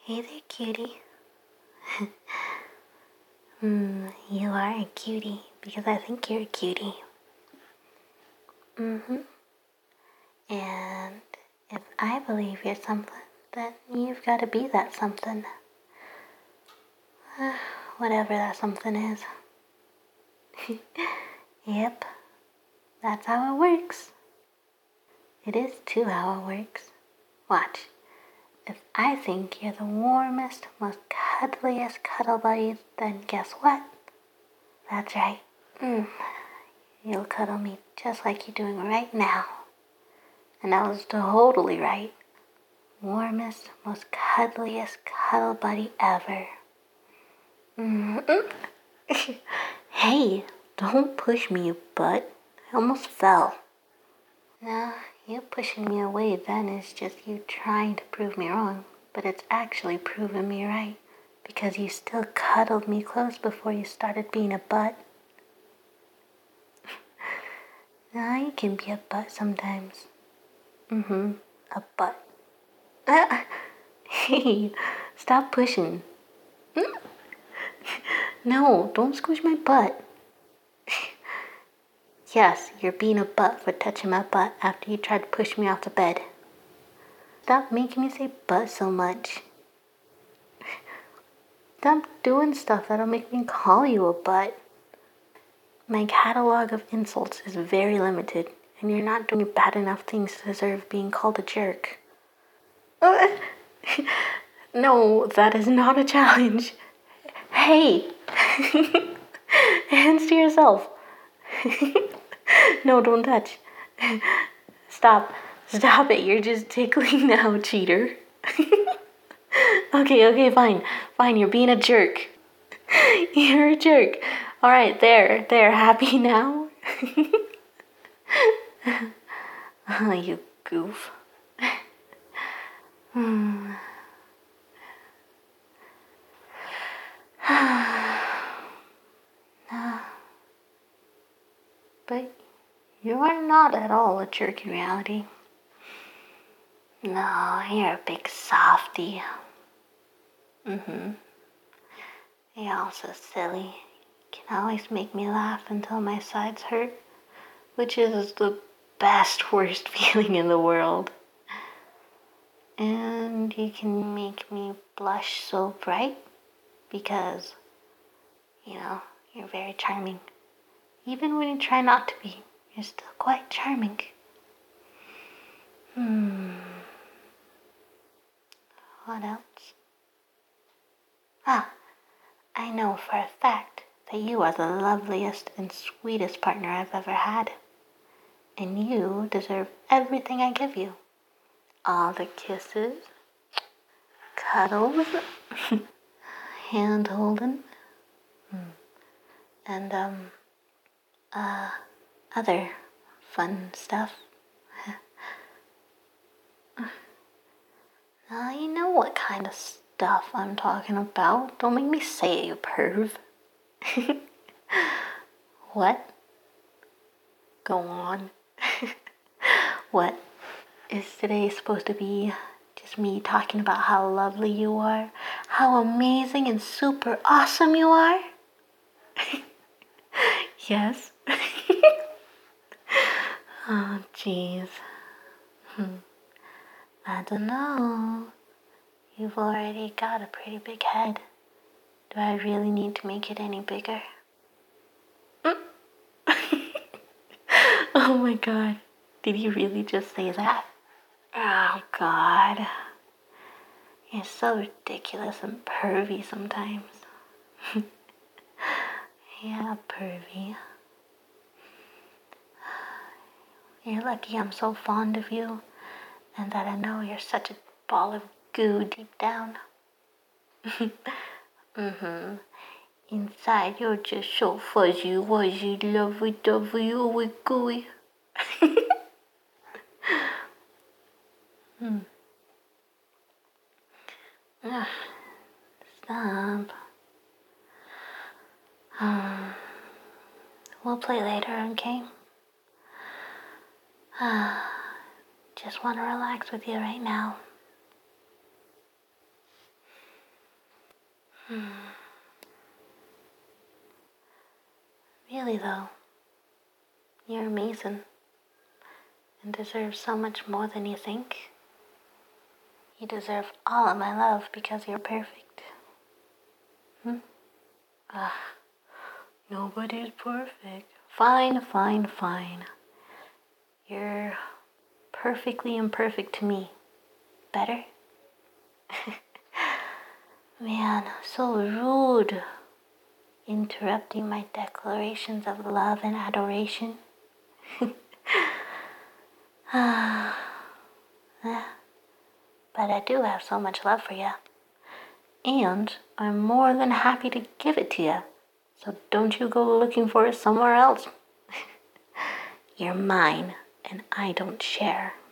Hey there, cutie. You are a cutie because I think you're a cutie. And if I believe you're something, then you've got to be that something. Whatever that something is. Yep, that's how it works. It is too how it works. Watch. If I think you're the warmest, most cuddliest cuddle buddies, then guess what? That's right. You'll cuddle me just like you're doing right now. And that was totally right. Warmest, most cuddliest cuddle buddy ever. Hey, don't push me, you butt. I almost fell. No, you pushing me away then is just you trying to prove me wrong. But it's actually proving me right. Because you still cuddled me close before you started being a butt. Now you can be a butt sometimes. A butt. Hey, stop pushing. No, don't squish my butt. Yes, you're being a butt for touching my butt after you tried to push me off the bed. Stop making me say butt so much. Stop doing stuff that'll make me call you a butt. My catalog of insults is very limited, and you're not doing bad enough things to deserve being called a jerk. No, that is not a challenge. Hey! Hands to yourself. No, don't touch. Stop. Stop it. You're just tickling now, cheater. Okay, fine. Fine, you're being a jerk. You're a jerk. Alright, there. Happy now? Oh, you goof. But you are not at all a jerk in reality. No, you're a big softy. You're also silly. Can always make me laugh until my sides hurt, which is the best, worst feeling in the world. And you can make me blush so bright because, you're very charming. Even when you try not to be, you're still quite charming. What else? I know for a fact that you are the loveliest and sweetest partner I've ever had. And you deserve everything I give you. All the kisses, cuddles, hand holding, and other fun stuff. Now you know what kind of stuff I'm talking about. Don't make me say it, you perv. What? Go on. What? Is today supposed to be just me talking about how lovely you are? How amazing and super awesome you are? Yes. Oh, jeez. I don't know. You've already got a pretty big head. Do I really need to make it any bigger? Oh my god. Did he really just say that? Oh god. You're so ridiculous and pervy sometimes. Yeah, pervy. You're lucky I'm so fond of you and that I know you're such a ball of goo deep down. Inside, you're just so fuzzy, wuzzy, lovey, dovey, ooey gooey. Stop. We'll play later, okay? Just want to relax with you right now. Really though, you're amazing and deserve so much more than you think. You deserve all of my love because you're perfect. Nobody's perfect. Fine, fine, fine. You're perfectly imperfect to me. Better? Man, so rude. Interrupting my declarations of love and adoration. But I do have so much love for you. And I'm more than happy to give it to you. So don't you go looking for it somewhere else. You're mine, and I don't share.